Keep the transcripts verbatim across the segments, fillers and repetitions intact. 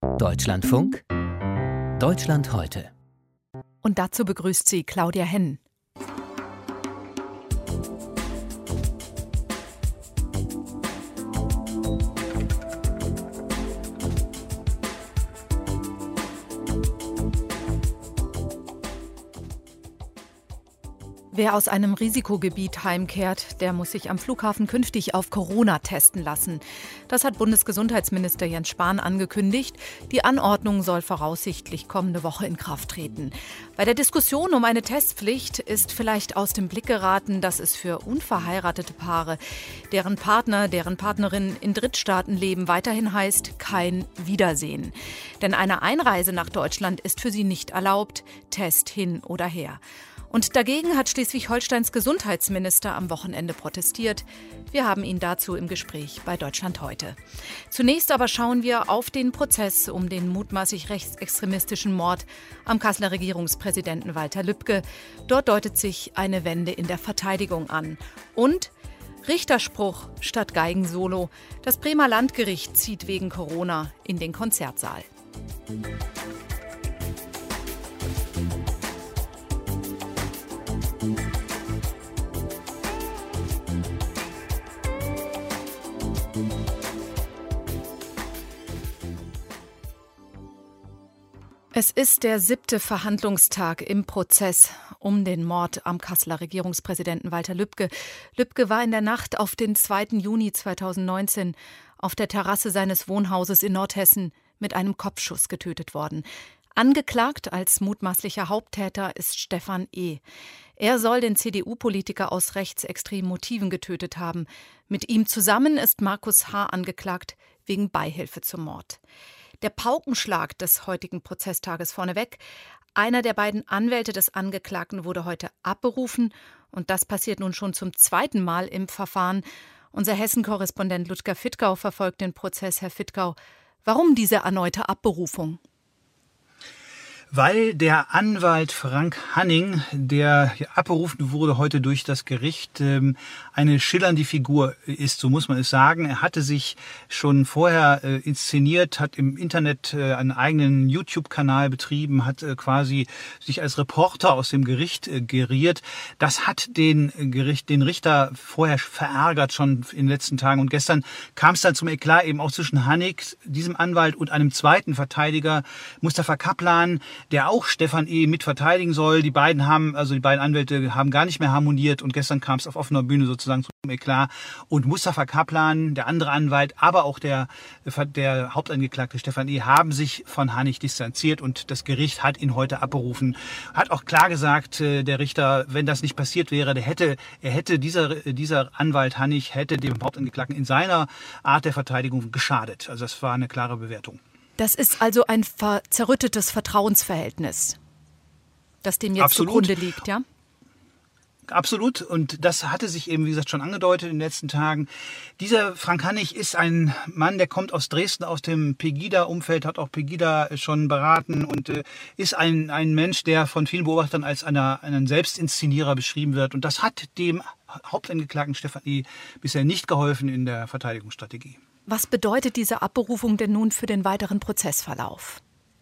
Deutschlandfunk, Deutschland heute. Und dazu begrüßt sie Claudia Henn. Wer aus einem Risikogebiet heimkehrt, der muss sich am Flughafen künftig auf Corona testen lassen. Das hat Bundesgesundheitsminister Jens Spahn angekündigt. Die Anordnung soll voraussichtlich kommende Woche in Kraft treten. Bei der Diskussion um eine Testpflicht ist vielleicht aus dem Blick geraten, dass es für unverheiratete Paare, deren Partner, deren Partnerinnen in Drittstaaten leben, weiterhin heißt kein Wiedersehen. Denn eine Einreise nach Deutschland ist für sie nicht erlaubt, Test hin oder her. Und dagegen hat Schleswig-Holsteins Gesundheitsminister am Wochenende protestiert. Wir haben ihn dazu im Gespräch bei Deutschland heute. Zunächst aber schauen wir auf den Prozess um den mutmaßlich rechtsextremistischen Mord am Kasseler Regierungspräsidenten Walter Lübcke. Dort deutet sich eine Wende in der Verteidigung an. Und Richterspruch statt Geigensolo. Das Bremer Landgericht zieht wegen Corona in den Konzertsaal. Es ist der siebte Verhandlungstag im Prozess um den Mord am Kasseler Regierungspräsidenten Walter Lübcke. Lübcke war in der Nacht auf den zweiten Juni zweitausendneunzehn auf der Terrasse seines Wohnhauses in Nordhessen mit einem Kopfschuss getötet worden. Angeklagt als mutmaßlicher Haupttäter ist Stefan E. Er soll den C D U-Politiker aus rechtsextremen Motiven getötet haben. Mit ihm zusammen ist Markus H. angeklagt wegen Beihilfe zum Mord. Der Paukenschlag des heutigen Prozesstages vorneweg. Einer der beiden Anwälte des Angeklagten wurde heute abberufen. Und das passiert nun schon zum zweiten Mal im Verfahren. Unser Hessen-Korrespondent Ludger Fittgau verfolgt den Prozess. Herr Fittgau, warum diese erneute Abberufung? Weil der Anwalt Frank Hanning, der abberufen wurde heute durch das Gericht, eine schillernde Figur ist, so muss man es sagen. Er hatte sich schon vorher inszeniert, hat im Internet einen eigenen YouTube-Kanal betrieben, hat quasi sich als Reporter aus dem Gericht geriert. Das hat den Gericht, den Richter vorher verärgert schon in den letzten Tagen. Und gestern kam es dann zum Eklat eben auch zwischen Hanning, diesem Anwalt, und einem zweiten Verteidiger, Mustafa Kaplan, der auch Stefan E. mit verteidigen soll. Die beiden haben, also die beiden Anwälte haben gar nicht mehr harmoniert und gestern kam es auf offener Bühne sozusagen zum Eklat. Und Mustafa Kaplan, der andere Anwalt, aber auch der, der Hauptangeklagte Stefan E. haben sich von Hannig distanziert und das Gericht hat ihn heute abberufen. Hat auch klar gesagt, der Richter, wenn das nicht passiert wäre, der hätte, er hätte, dieser, dieser Anwalt Hannig hätte dem Hauptangeklagten in seiner Art der Verteidigung geschadet. Also das war eine klare Bewertung. Das ist also ein ver- zerrüttetes Vertrauensverhältnis, das dem jetzt Absolut. zugrunde liegt, ja? Absolut. Und das hatte sich eben, wie gesagt, schon angedeutet in den letzten Tagen. Dieser Frank Hannig ist ein Mann, der kommt aus Dresden, aus dem Pegida-Umfeld, hat auch Pegida schon beraten und äh, ist ein, ein Mensch, der von vielen Beobachtern als einer, einen Selbstinszenierer beschrieben wird. Und das hat dem Hauptangeklagten Stefan E. bisher nicht geholfen in der Verteidigungsstrategie. Was bedeutet diese Abberufung denn nun für den weiteren Prozessverlauf?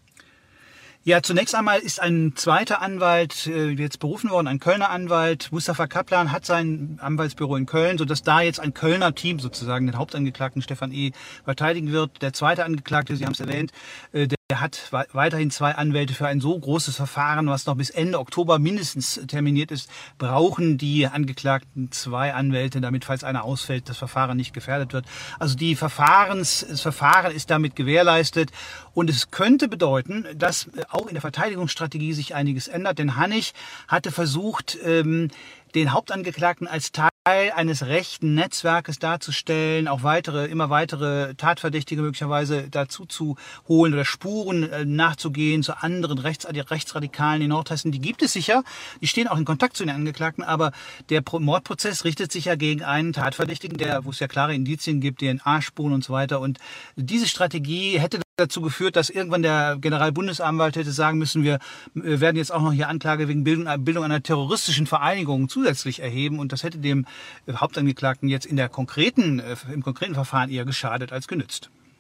Ja, zunächst einmal ist ein zweiter Anwalt äh, jetzt berufen worden, ein Kölner Anwalt. Mustafa Kaplan hat sein Anwaltsbüro in Köln, sodass da jetzt ein Kölner Team sozusagen den Hauptangeklagten Stefan E. verteidigen wird. Der zweite Angeklagte, Sie haben es erwähnt, äh, der hat weiterhin zwei Anwälte für ein so großes Verfahren, was noch bis Ende Oktober mindestens terminiert ist, brauchen die Angeklagten zwei Anwälte, damit, falls einer ausfällt, das Verfahren nicht gefährdet wird. Also die Verfahrens, das Verfahren ist damit gewährleistet und es könnte bedeuten, dass auch in der Verteidigungsstrategie sich einiges ändert, denn Hannig hatte versucht, ähm, den Hauptangeklagten als Teil eines rechten Netzwerkes darzustellen, auch weitere, immer weitere Tatverdächtige möglicherweise dazu zu holen oder Spuren äh, nachzugehen zu anderen Rechts, Rechtsradikalen in Nordhessen. Die gibt es sicher, die stehen auch in Kontakt zu den Angeklagten, aber der Mordprozess richtet sich ja gegen einen Tatverdächtigen, der, wo es ja klare Indizien gibt, D N A-Spuren und so weiter. Und diese Strategie hätte dazu geführt, dass irgendwann der Generalbundesanwalt hätte sagen müssen, wir werden jetzt auch noch hier Anklage wegen Bildung, Bildung einer terroristischen Vereinigung zusätzlich erheben, und das hätte dem Hauptangeklagten jetzt in der konkreten, im konkreten Verfahren eher geschadet als genützt.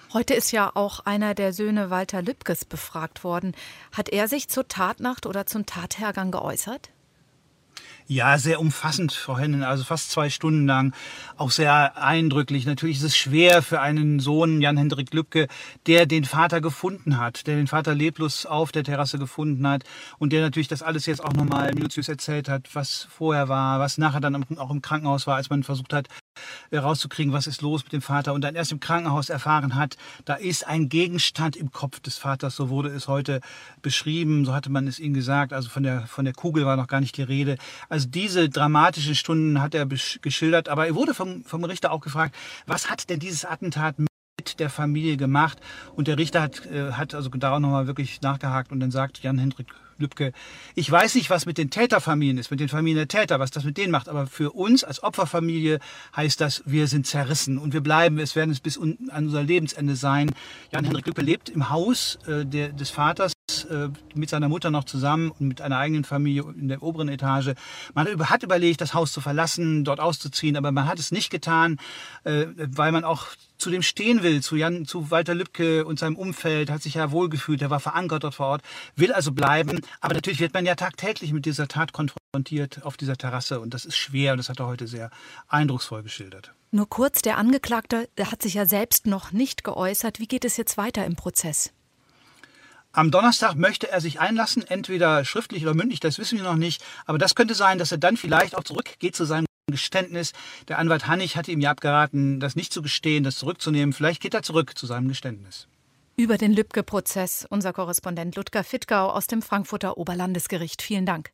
Heute ist ja auch einer der Söhne Walter Lübkes befragt worden. Hat er sich zur Tatnacht oder zum Tathergang geäußert? Ja, sehr umfassend, Frau Hennen, also fast zwei Stunden lang, auch sehr eindrücklich. Natürlich ist es schwer für einen Sohn, Jan-Hendrik Lübke, der den Vater gefunden hat, der den Vater leblos auf der Terrasse gefunden hat und der natürlich das alles jetzt auch nochmal minutiös erzählt hat, was vorher war, was nachher dann auch im Krankenhaus war, als man versucht hat, rauszukriegen, was ist los mit dem Vater und dann erst im Krankenhaus erfahren hat, da ist ein Gegenstand im Kopf des Vaters, so wurde es heute beschrieben, so hatte man es ihm gesagt, also von der, von der Kugel war noch gar nicht die Rede. Also diese dramatischen Stunden hat er geschildert, aber er wurde vom, vom Richter auch gefragt, was hat denn dieses Attentat mit der Familie gemacht? Und der Richter hat, äh, hat also da nochmal wirklich nachgehakt und dann sagt Jan-Hendrik Lübke, ich weiß nicht, was mit den Täterfamilien ist, mit den Familien der Täter, was das mit denen macht, aber für uns als Opferfamilie heißt das, wir sind zerrissen und wir bleiben, es werden es bis un, an unser Lebensende sein. Jan-Hendrik Lübke lebt im Haus äh, der, des Vaters äh, mit seiner Mutter noch zusammen und mit einer eigenen Familie in der oberen Etage. Man hat überlegt, das Haus zu verlassen, dort auszuziehen, aber man hat es nicht getan, äh, weil man auch zu dem stehen will, zu, Jan, zu Walter Lübke und seinem Umfeld, hat sich ja wohlgefühlt, er war verankert dort vor Ort, will also bleiben. Aber natürlich wird man ja tagtäglich mit dieser Tat konfrontiert auf dieser Terrasse und das ist schwer und das hat er heute sehr eindrucksvoll geschildert. Nur kurz, der Angeklagte, der hat sich ja selbst noch nicht geäußert. Wie geht es jetzt weiter im Prozess? Am Donnerstag möchte er sich einlassen, entweder schriftlich oder mündlich, das wissen wir noch nicht. Aber das könnte sein, dass er dann vielleicht auch zurückgeht zu seinem Geständnis. Der Anwalt Hannig hatte ihm ja abgeraten, das nicht zu gestehen, das zurückzunehmen. Vielleicht geht er zurück zu seinem Geständnis. Über den Lübke-Prozess, unser Korrespondent Ludger Fittgau aus dem Frankfurter Oberlandesgericht. Vielen Dank.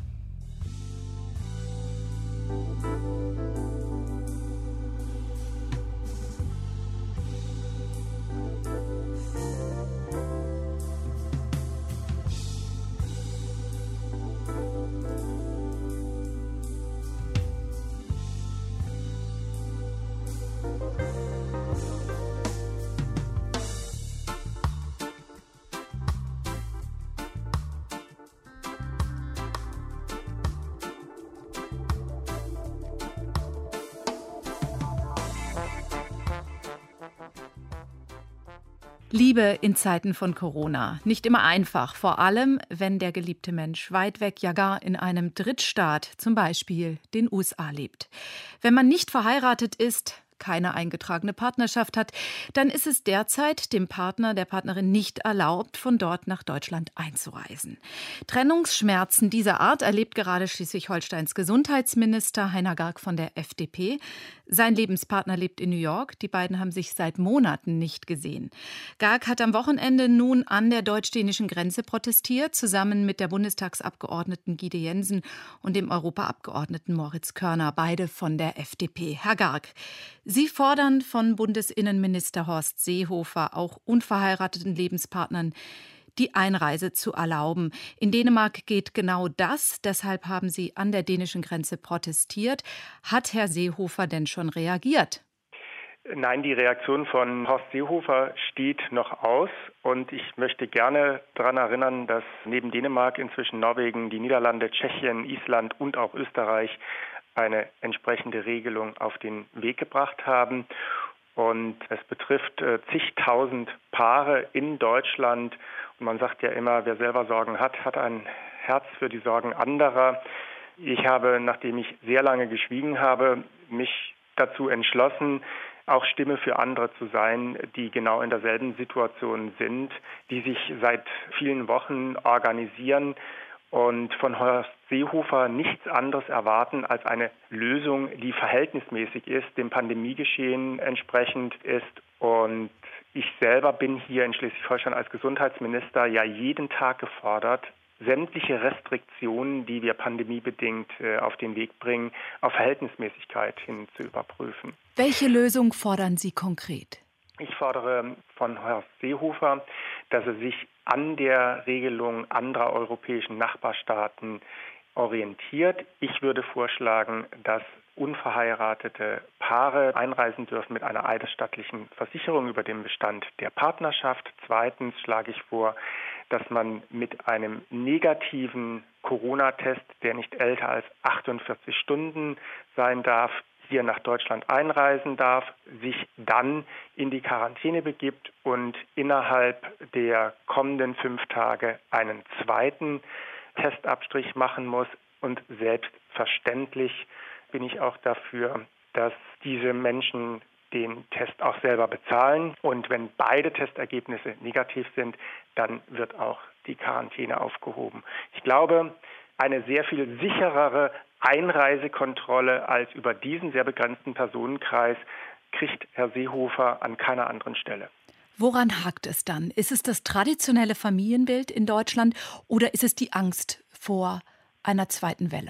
Liebe in Zeiten von Corona. Nicht immer einfach, vor allem, wenn der geliebte Mensch weit weg, ja gar in einem Drittstaat, zum Beispiel den U S A, lebt. Wenn man nicht verheiratet ist, keine eingetragene Partnerschaft hat, dann ist es derzeit dem Partner, der Partnerin nicht erlaubt, von dort nach Deutschland einzureisen. Trennungsschmerzen dieser Art erlebt gerade Schleswig-Holsteins Gesundheitsminister Heiner Garg von der F D P. Sein Lebenspartner lebt in New York. Die beiden haben sich seit Monaten nicht gesehen. Garg hat am Wochenende nun an der deutsch-dänischen Grenze protestiert, zusammen mit der Bundestagsabgeordneten Gide Jensen und dem Europaabgeordneten Moritz Körner, beide von der F D P. Herr Garg, Sie fordern von Bundesinnenminister Horst Seehofer auch unverheirateten Lebenspartnern die Einreise zu erlauben. In Dänemark geht genau das. Deshalb haben Sie an der dänischen Grenze protestiert. Hat Herr Seehofer denn schon reagiert? Nein, die Reaktion von Horst Seehofer steht noch aus. Und ich möchte gerne daran erinnern, dass neben Dänemark inzwischen Norwegen, die Niederlande, Tschechien, Island und auch Österreich eine entsprechende Regelung auf den Weg gebracht haben. Und es betrifft äh, zigtausend Paare in Deutschland. Und man sagt ja immer, wer selber Sorgen hat, hat ein Herz für die Sorgen anderer. Ich habe, nachdem ich sehr lange geschwiegen habe, mich dazu entschlossen, auch Stimme für andere zu sein, die genau in derselben Situation sind, die sich seit vielen Wochen organisieren und von Horst Seehofer nichts anderes erwarten als eine Lösung, die verhältnismäßig ist, dem Pandemiegeschehen entsprechend ist. Und ich selber bin hier in Schleswig-Holstein als Gesundheitsminister ja jeden Tag gefordert, sämtliche Restriktionen, die wir pandemiebedingt äh, auf den Weg bringen, auf Verhältnismäßigkeit hin zu überprüfen. Welche Lösung fordern Sie konkret? Ich fordere von Horst Seehofer, dass er sich an der Regelung anderer europäischen Nachbarstaaten orientiert. Ich würde vorschlagen, dass unverheiratete Paare einreisen dürfen mit einer eidesstattlichen Versicherung über den Bestand der Partnerschaft. Zweitens schlage ich vor, dass man mit einem negativen Corona-Test, der nicht älter als achtundvierzig Stunden sein darf, hier nach Deutschland einreisen darf, sich dann in die Quarantäne begibt und innerhalb der kommenden fünf Tage einen zweiten Testabstrich machen muss. Und selbstverständlich bin ich auch dafür, dass diese Menschen den Test auch selber bezahlen. Und wenn beide Testergebnisse negativ sind, dann wird auch die Quarantäne aufgehoben. Ich glaube, eine sehr viel sicherere Einreisekontrolle als über diesen sehr begrenzten Personenkreis kriegt Herr Seehofer an keiner anderen Stelle. Woran hakt es dann? Ist es das traditionelle Familienbild in Deutschland oder ist es die Angst vor einer zweiten Welle?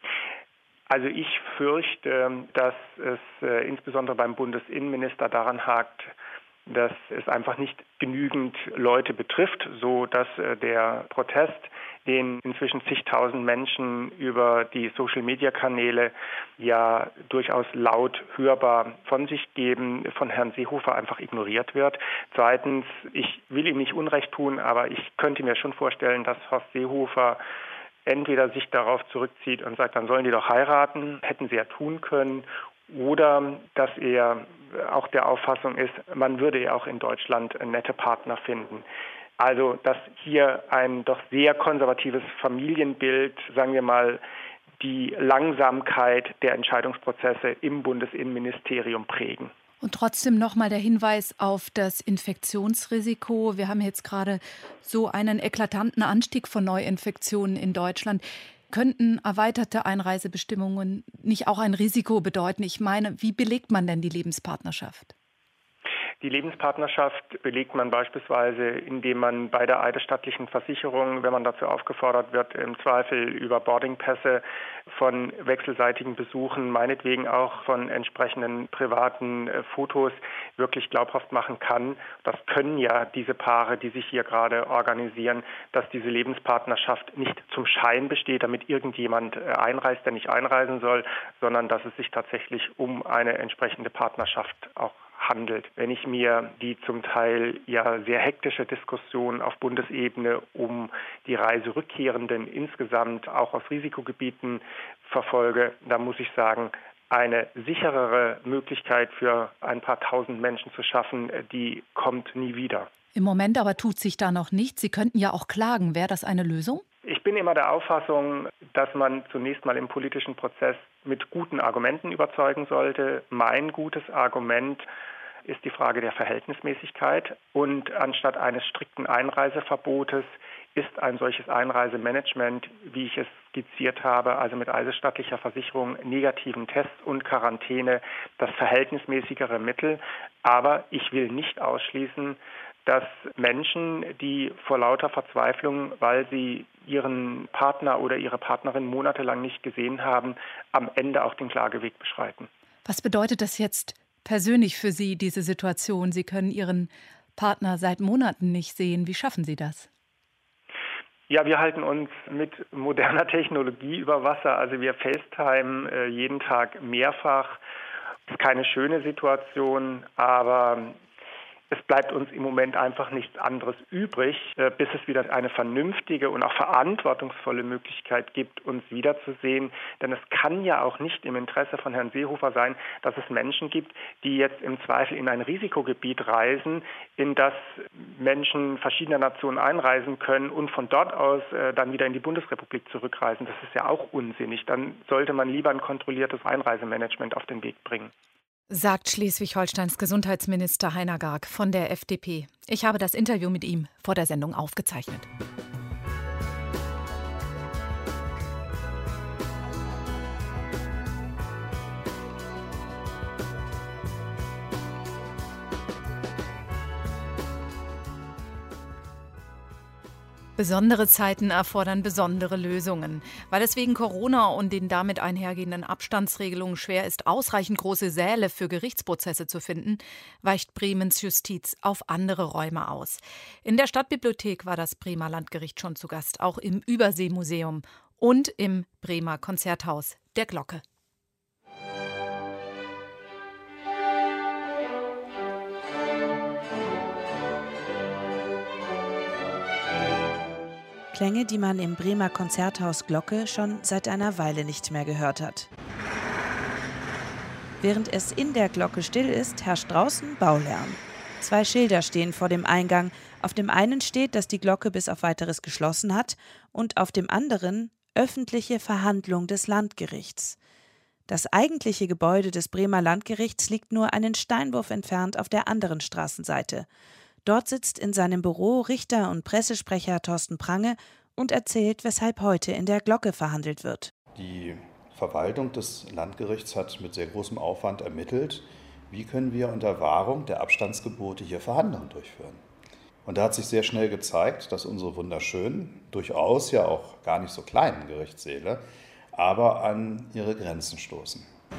Also ich fürchte, dass es äh, insbesondere beim Bundesinnenminister daran hakt, dass es einfach nicht genügend Leute betrifft, so dass äh, der Protest, den inzwischen zigtausend Menschen über die Social-Media-Kanäle ja durchaus laut hörbar von sich geben, von Herrn Seehofer einfach ignoriert wird. Zweitens, ich will ihm nicht Unrecht tun, aber ich könnte mir schon vorstellen, dass Horst Seehofer entweder sich darauf zurückzieht und sagt, dann sollen die doch heiraten, hätten sie ja tun können, oder dass er auch der Auffassung ist, man würde ja auch in Deutschland nette Partner finden. Also, dass hier ein doch sehr konservatives Familienbild, sagen wir mal, die Langsamkeit der Entscheidungsprozesse im Bundesinnenministerium prägen. Und trotzdem nochmal der Hinweis auf das Infektionsrisiko. Wir haben jetzt gerade so einen eklatanten Anstieg von Neuinfektionen in Deutschland. Könnten erweiterte Einreisebestimmungen nicht auch ein Risiko bedeuten? Ich meine, wie belegt man denn die Lebenspartnerschaft? Die Lebenspartnerschaft belegt man beispielsweise, indem man bei der eidesstattlichen Versicherung, wenn man dazu aufgefordert wird, im Zweifel über Boardingpässe von wechselseitigen Besuchen, meinetwegen auch von entsprechenden privaten äh, Fotos wirklich glaubhaft machen kann. Das können ja diese Paare, die sich hier gerade organisieren, dass diese Lebenspartnerschaft nicht zum Schein besteht, damit irgendjemand äh, einreist, der nicht einreisen soll, sondern dass es sich tatsächlich um eine entsprechende Partnerschaft auch handelt. Wenn ich mir die zum Teil ja sehr hektische Diskussion auf Bundesebene um die Reiserückkehrenden insgesamt auch aus Risikogebieten verfolge, dann muss ich sagen, eine sicherere Möglichkeit für ein paar tausend Menschen zu schaffen, die kommt nie wieder. Im Moment aber tut sich da noch nichts. Sie könnten ja auch klagen. Wäre das eine Lösung? Ich bin immer der Auffassung, dass man zunächst mal im politischen Prozess mit guten Argumenten überzeugen sollte. Mein gutes Argument ist die Frage der Verhältnismäßigkeit. Und anstatt eines strikten Einreiseverbotes ist ein solches Einreisemanagement, wie ich es skizziert habe, also mit eidesstattlicher Versicherung, negativen Tests und Quarantäne, das verhältnismäßigere Mittel. Aber ich will nicht ausschließen, dass Menschen, die vor lauter Verzweiflung, weil sie ihren Partner oder ihre Partnerin monatelang nicht gesehen haben, am Ende auch den Klageweg beschreiten. Was bedeutet das jetzt persönlich für Sie, diese Situation? Sie können Ihren Partner seit Monaten nicht sehen. Wie schaffen Sie das? Ja, wir halten uns mit moderner Technologie über Wasser. Also wir FaceTime äh, jeden Tag mehrfach. Das ist keine schöne Situation, aber es bleibt uns im Moment einfach nichts anderes übrig, bis es wieder eine vernünftige und auch verantwortungsvolle Möglichkeit gibt, uns wiederzusehen. Denn es kann ja auch nicht im Interesse von Herrn Seehofer sein, dass es Menschen gibt, die jetzt im Zweifel in ein Risikogebiet reisen, in das Menschen verschiedener Nationen einreisen können und von dort aus dann wieder in die Bundesrepublik zurückreisen. Das ist ja auch unsinnig. Dann sollte man lieber ein kontrolliertes Einreisemanagement auf den Weg bringen. Sagt Schleswig-Holsteins Gesundheitsminister Heiner Garg von der F D P. Ich habe das Interview mit ihm vor der Sendung aufgezeichnet. Besondere Zeiten erfordern besondere Lösungen. Weil es wegen Corona und den damit einhergehenden Abstandsregelungen schwer ist, ausreichend große Säle für Gerichtsprozesse zu finden, weicht Bremens Justiz auf andere Räume aus. In der Stadtbibliothek war das Bremer Landgericht schon zu Gast, auch im Überseemuseum und im Bremer Konzerthaus der Glocke. Klänge, die man im Bremer Konzerthaus Glocke schon seit einer Weile nicht mehr gehört hat. Während es in der Glocke still ist, herrscht draußen Baulärm. Zwei Schilder stehen vor dem Eingang. Auf dem einen steht, dass die Glocke bis auf Weiteres geschlossen hat, und auf dem anderen öffentliche Verhandlung des Landgerichts. Das eigentliche Gebäude des Bremer Landgerichts liegt nur einen Steinwurf entfernt auf der anderen Straßenseite. Dort sitzt in seinem Büro Richter und Pressesprecher Thorsten Prange und erzählt, weshalb heute in der Glocke verhandelt wird. Die Verwaltung des Landgerichts hat mit sehr großem Aufwand ermittelt, wie können wir unter Wahrung der Abstandsgebote hier Verhandlungen durchführen. Und da hat sich sehr schnell gezeigt, dass unsere wunderschönen, durchaus ja auch gar nicht so kleinen Gerichtssäle, aber an ihre Grenzen stoßen.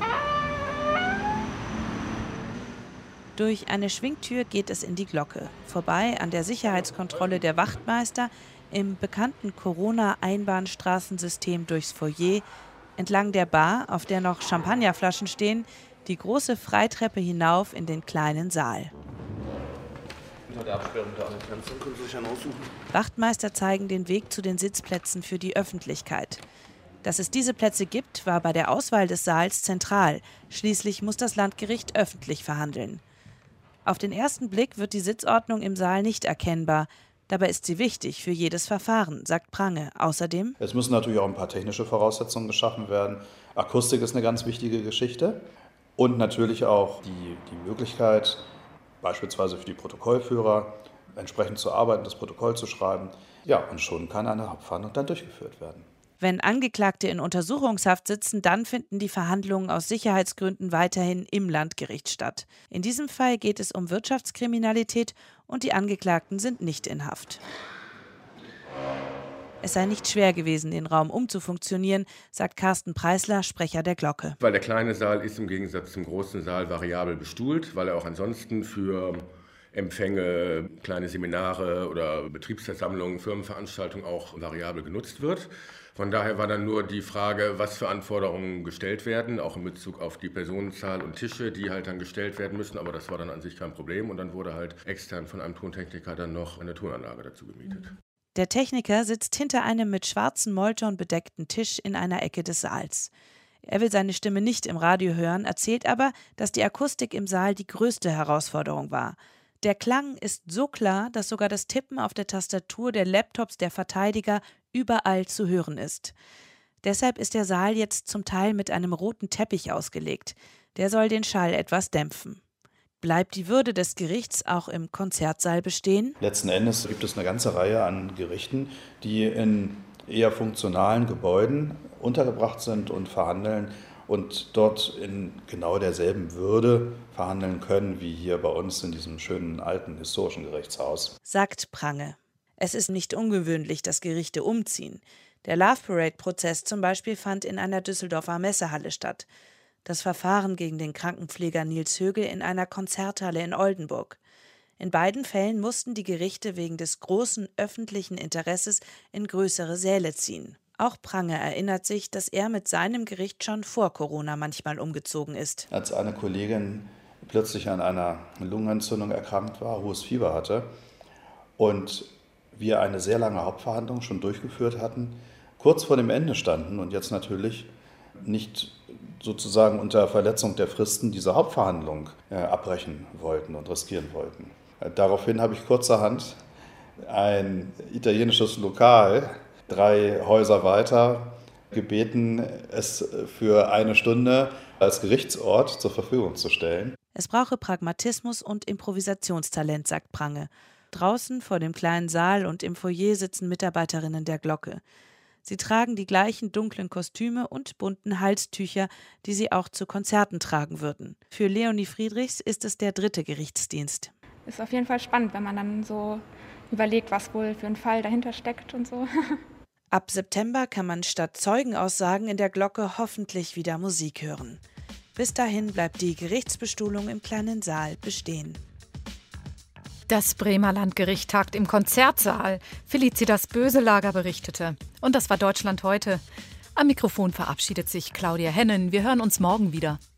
Durch eine Schwingtür geht es in die Glocke, vorbei an der Sicherheitskontrolle der Wachtmeister, im bekannten Corona-Einbahnstraßensystem durchs Foyer, entlang der Bar, auf der noch Champagnerflaschen stehen, die große Freitreppe hinauf in den kleinen Saal. Unter der Absperrung der Grenzen können Sie sich einen aussuchen. Wachtmeister zeigen den Weg zu den Sitzplätzen für die Öffentlichkeit. Dass es diese Plätze gibt, war bei der Auswahl des Saals zentral. Schließlich muss das Landgericht öffentlich verhandeln. Auf den ersten Blick wird die Sitzordnung im Saal nicht erkennbar. Dabei ist sie wichtig für jedes Verfahren, sagt Prange. Außerdem: Es müssen natürlich auch ein paar technische Voraussetzungen geschaffen werden. Akustik ist eine ganz wichtige Geschichte. Und natürlich auch die, die Möglichkeit, beispielsweise für die Protokollführer, entsprechend zu arbeiten, das Protokoll zu schreiben. Ja, und schon kann eine Hauptverhandlung dann durchgeführt werden. Wenn Angeklagte in Untersuchungshaft sitzen, dann finden die Verhandlungen aus Sicherheitsgründen weiterhin im Landgericht statt. In diesem Fall geht es um Wirtschaftskriminalität und die Angeklagten sind nicht in Haft. Es sei nicht schwer gewesen, den Raum umzufunktionieren, sagt Carsten Preisler, Sprecher der Glocke. Weil der kleine Saal ist im Gegensatz zum großen Saal variabel bestuhlt, weil er auch ansonsten für Empfänge, kleine Seminare oder Betriebsversammlungen, Firmenveranstaltungen auch variabel genutzt wird. Von daher war dann nur die Frage, was für Anforderungen gestellt werden, auch in Bezug auf die Personenzahl und Tische, die halt dann gestellt werden müssen. Aber das war dann an sich kein Problem. Und dann wurde halt extern von einem Tontechniker dann noch eine Tonanlage dazu gemietet. Der Techniker sitzt hinter einem mit schwarzen Molton bedeckten Tisch in einer Ecke des Saals. Er will seine Stimme nicht im Radio hören, erzählt aber, dass die Akustik im Saal die größte Herausforderung war. Der Klang ist so klar, dass sogar das Tippen auf der Tastatur der Laptops der Verteidiger überall zu hören ist. Deshalb ist der Saal jetzt zum Teil mit einem roten Teppich ausgelegt. Der soll den Schall etwas dämpfen. Bleibt die Würde des Gerichts auch im Konzertsaal bestehen? Letzten Endes gibt es eine ganze Reihe an Gerichten, die in eher funktionalen Gebäuden untergebracht sind und verhandeln und dort in genau derselben Würde verhandeln können, wie hier bei uns in diesem schönen alten historischen Gerichtshaus. Sagt Prange. Es ist nicht ungewöhnlich, dass Gerichte umziehen. Der Love Parade-Prozess zum Beispiel fand in einer Düsseldorfer Messehalle statt. Das Verfahren gegen den Krankenpfleger Nils Högel in einer Konzerthalle in Oldenburg. In beiden Fällen mussten die Gerichte wegen des großen öffentlichen Interesses in größere Säle ziehen. Auch Prange erinnert sich, dass er mit seinem Gericht schon vor Corona manchmal umgezogen ist. Als eine Kollegin plötzlich an einer Lungenentzündung erkrankt war, hohes Fieber hatte und wir eine sehr lange Hauptverhandlung schon durchgeführt hatten, kurz vor dem Ende standen und jetzt natürlich nicht sozusagen unter Verletzung der Fristen diese Hauptverhandlung äh, abbrechen wollten und riskieren wollten. Äh, daraufhin habe ich kurzerhand ein italienisches Lokal, drei Häuser weiter, gebeten, es für eine Stunde als Gerichtsort zur Verfügung zu stellen. Es brauche Pragmatismus und Improvisationstalent, sagt Prange. Draußen vor dem kleinen Saal und im Foyer sitzen Mitarbeiterinnen der Glocke. Sie tragen die gleichen dunklen Kostüme und bunten Halstücher, die sie auch zu Konzerten tragen würden. Für Leonie Friedrichs ist es der dritte Gerichtsdienst. Ist auf jeden Fall spannend, wenn man dann so überlegt, was wohl für ein Fall dahinter steckt und so. Ab September kann man statt Zeugenaussagen in der Glocke hoffentlich wieder Musik hören. Bis dahin bleibt die Gerichtsbestuhlung im kleinen Saal bestehen. Das Bremer Landgericht tagt im Konzertsaal. Felicitas Böselager berichtete. Und das war Deutschland heute. Am Mikrofon verabschiedet sich Claudia Hennen. Wir hören uns morgen wieder.